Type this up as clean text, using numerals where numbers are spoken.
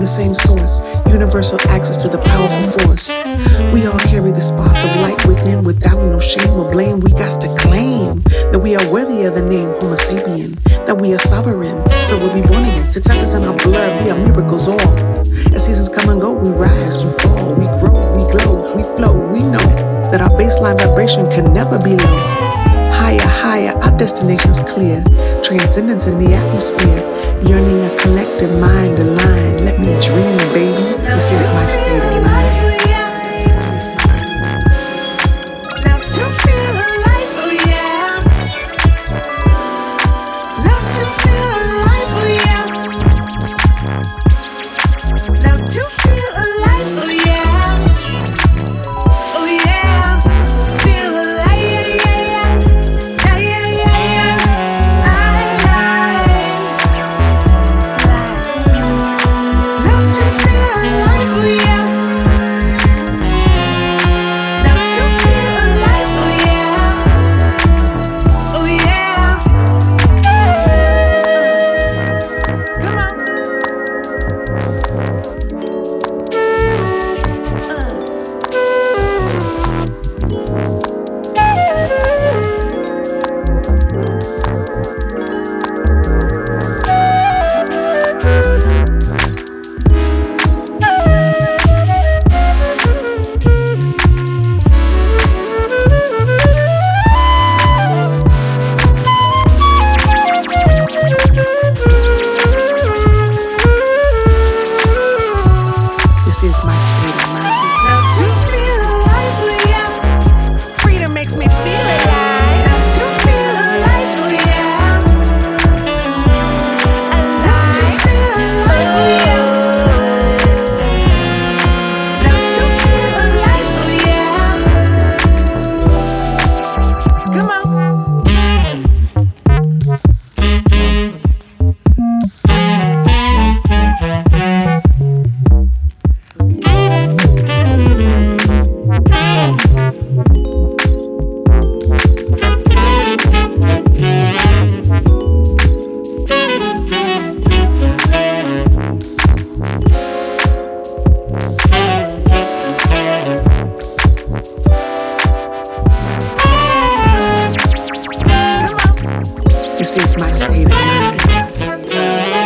same source, universal access to the powerful force. We all carry the spark of light within without no shame or blame. We got to claim that we are worthy of the name Homo sapien, that we are sovereign, so we'll be born again. Success is in our blood, we are miracles all. As seasons come and go, we rise, we fall, we grow, we glow, we flow. We know that our baseline vibration can never be low. Higher, higher, our destination's clear. Transcendence in the atmosphere. Yearning a collective mind aligned. Let me dream, baby. This is my state of mind. Love to feel alive, oh yeah. Love to feel alive, oh yeah. Love to feel alive, oh yeah. Oh yeah. Feel alive, yeah, yeah. Yeah, yeah, yeah, yeah. Love to feel alive, oh yeah. Love to feel alive, oh yeah. Oh yeah. Come on. This is my state of mind. Love to feel alive, oh yeah. Freedom makes me feel alive. Love to feel alive, oh yeah. Love to feel alive, oh yeah. Love to feel alive, oh yeah. Come on. This is my state of mind.